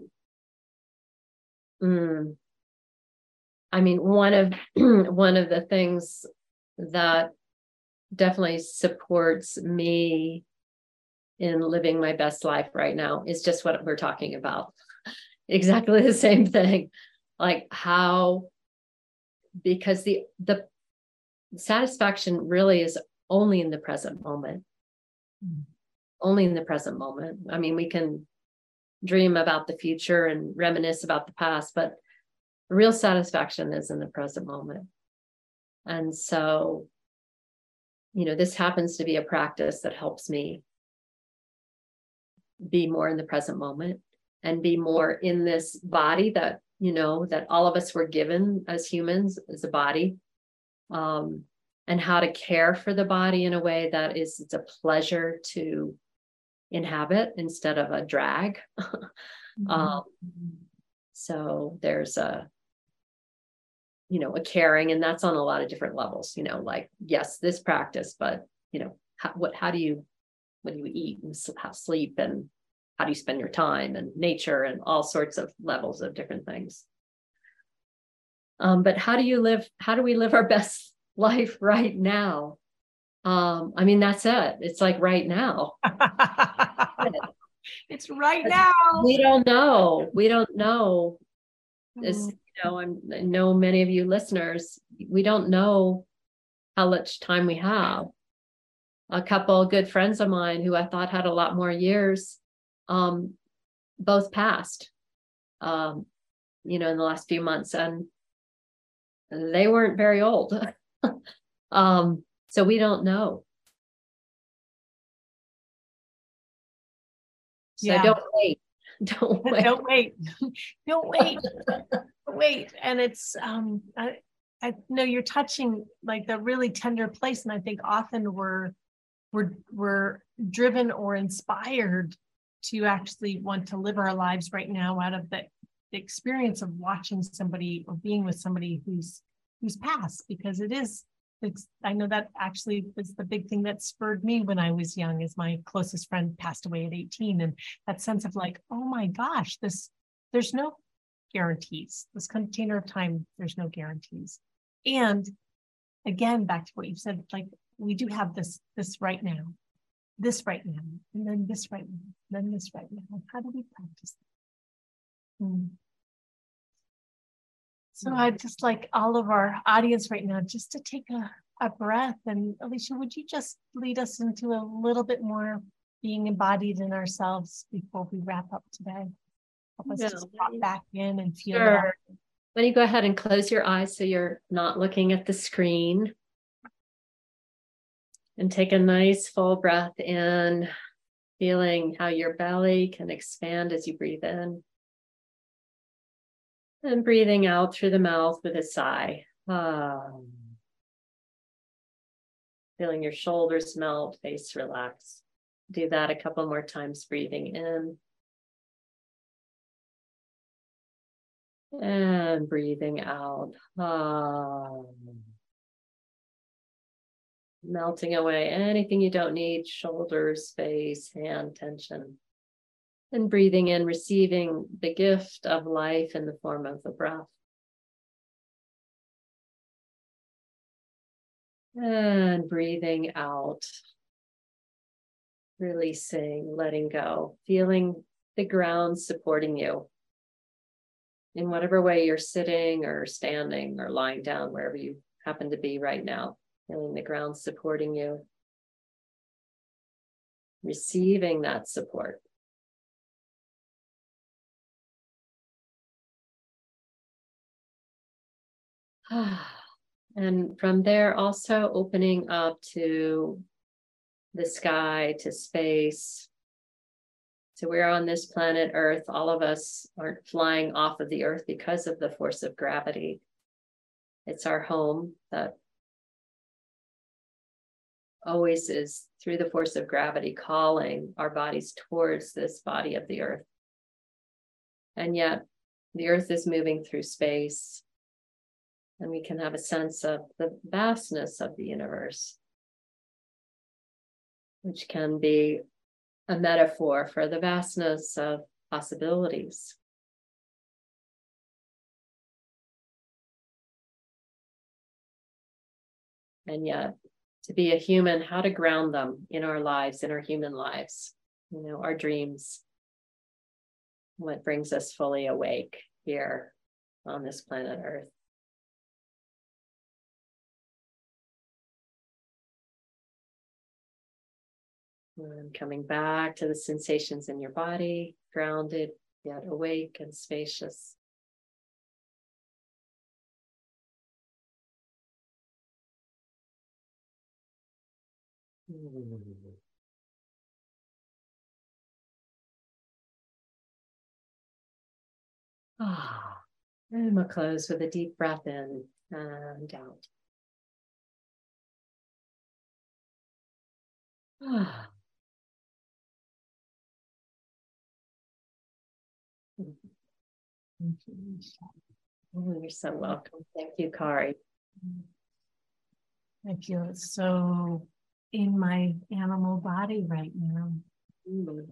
mm, I mean, one of one of the things that definitely supports me in living my best life right now is just what we're talking about. Exactly the same thing. like how, because the the satisfaction really is only in the present moment. Mm-hmm. Only in the present moment. I mean, we can dream about the future and reminisce about the past, but real satisfaction is in the present moment. And so, you know, this happens to be a practice that helps me be more in the present moment and be more in this body that, you know, that all of us were given as humans, as a body, um, and how to care for the body in a way that is, it's a pleasure to inhabit instead of a drag. Mm-hmm. um, so there's a, you know, a caring, and that's on a lot of different levels, you know, like, yes, this practice, but, you know, how, what, how do you, what do you eat and how sleep, and how do you spend your time, and nature, and all sorts of levels of different things. Um, but how do you live, how do we live our best life right now? Um, I mean, that's it. It's like right now. It's right now. We don't know. We don't know. This, you know, I'm, I know many of you listeners, we don't know how much time we have. A couple of good friends of mine who I thought had a lot more years, um, both passed, um, you know, in the last few months, and they weren't very old. um, so we don't know. So yeah. don't wait. Don't wait. Don't wait. Don't wait. Don't wait. And it's, um, I, I know you're touching like the really tender place. And I think often we're, we're, we're driven or inspired to actually want to live our lives right now out of the, the experience of watching somebody or being with somebody who's, who's passed, because it is, it's, I know that actually was the big thing that spurred me when I was young, is my closest friend passed away at eighteen. And that sense of like, oh my gosh, this, there's no guarantees. This container of time, there's no guarantees. And again, back to what you said, like we do have this, this right now, this right now, and then this right now, then this right now. How do we practice that? Hmm. So I'd just like all of our audience right now just to take a, a breath. And Alicia, would you just lead us into a little bit more being embodied in ourselves before we wrap up today? Help us yeah. just pop back in and feel sure. that. Why don't you go ahead and close your eyes so you're not looking at the screen. And take a nice full breath in, feeling how your belly can expand as you breathe in. And breathing out through the mouth with a sigh. Um, feeling your shoulders melt, face relax. Do that a couple more times, breathing in. And breathing out. Um, melting away anything you don't need, shoulders, face, hand tension. And breathing in, receiving the gift of life in the form of the breath. And breathing out, releasing, letting go, feeling the ground supporting you in whatever way you're sitting or standing or lying down, wherever you happen to be right now, feeling the ground supporting you, receiving that support. And from there, also opening up to the sky, to space. So we're on this planet Earth. All of us aren't flying off of the Earth because of the force of gravity. It's our home that always is, through the force of gravity, calling our bodies towards this body of the Earth. And yet the Earth is moving through space. And we can have a sense of the vastness of the universe, which can be a metaphor for the vastness of possibilities. And yet, to be a human, how to ground them in our lives, in our human lives, you know, our dreams, what brings us fully awake here on this planet Earth. And coming back to the sensations in your body, grounded, yet awake and spacious. Ah, and we'll close with a deep breath in and out. Ah. Thank you, Alicia. Oh, you're so welcome. Thank you, Kari. I feel so in my animal body right now. Mm.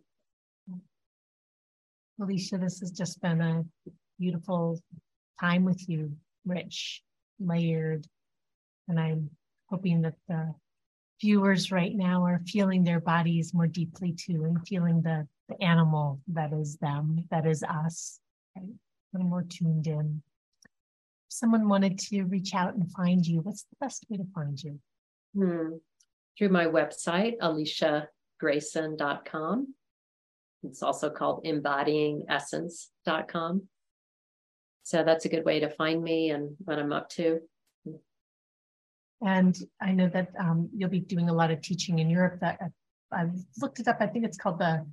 Alicia, this has just been a beautiful time with you, rich, layered, and I'm hoping that the viewers right now are feeling their bodies more deeply too, and feeling the, the animal that is them, that is us, right? A little more tuned in. If someone wanted to reach out and find you, what's the best way to find you? Hmm. Through my website, alicia grayson dot com. It's also called embodying essence dot com. So that's a good way to find me and what I'm up to. And I know that um, you'll be doing a lot of teaching in Europe. That uh, I've looked it up. I think it's called the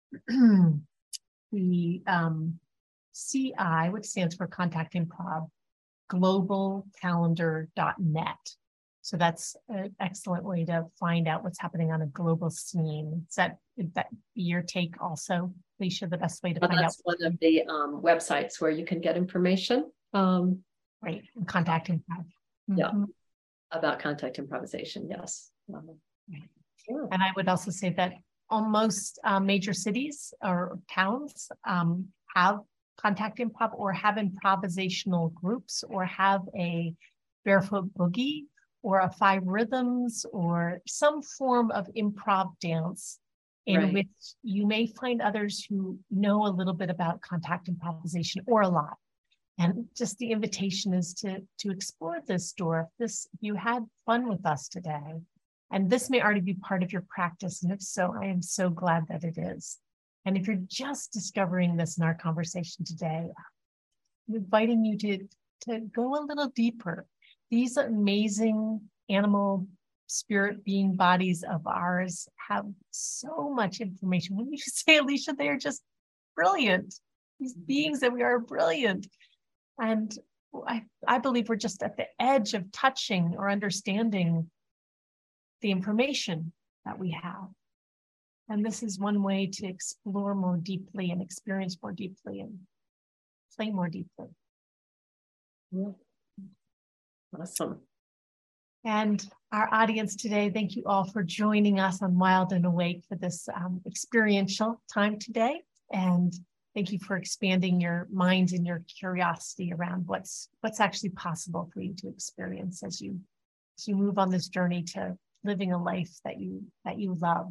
the um, C I, which stands for Contact Improv, global calendar dot net. So that's an excellent way to find out what's happening on a global scene. Is that, is that your take also, Alicia, the best way to Well, find that's out? one of the um, websites where you can get information. Um, right, Contact Improv. Yeah, mm-hmm. About contact improvisation, yes. Um, right. yeah. And I would also say that almost uh, major cities or towns um, have contact improv or have improvisational groups or have a barefoot boogie or a five rhythms or some form of improv dance in Right. which you may find others who know a little bit about contact improvisation or a lot. And just the invitation is to, to explore this door. If this, if you had fun with us today, and this may already be part of your practice, and if so, I am so glad that it is. And if you're just discovering this in our conversation today, I'm inviting you to, to go a little deeper. These amazing animal spirit being bodies of ours have so much information. When you say, Alicia, they are just brilliant. These beings that we are brilliant. And I, I believe we're just at the edge of touching or understanding the information that we have. And this is one way to explore more deeply and experience more deeply and play more deeply. Yeah. Awesome. And our audience today, thank you all for joining us on Wild and Awake for this um, experiential time today. And thank you for expanding your minds and your curiosity around what's what's actually possible for you to experience as you as you move on this journey to living a life that you that you love.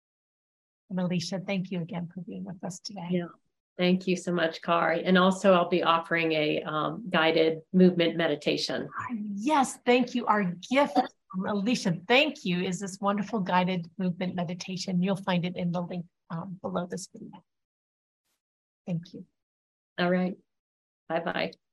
And Alicia, thank you again for being with us today. Yeah. Thank you so much, Kari. And also I'll be offering a um, guided movement meditation. Yes, thank you. Our gift, Alicia, thank you, is this wonderful guided movement meditation. You'll find it in the link um, below this video. Thank you. All right. Bye-bye.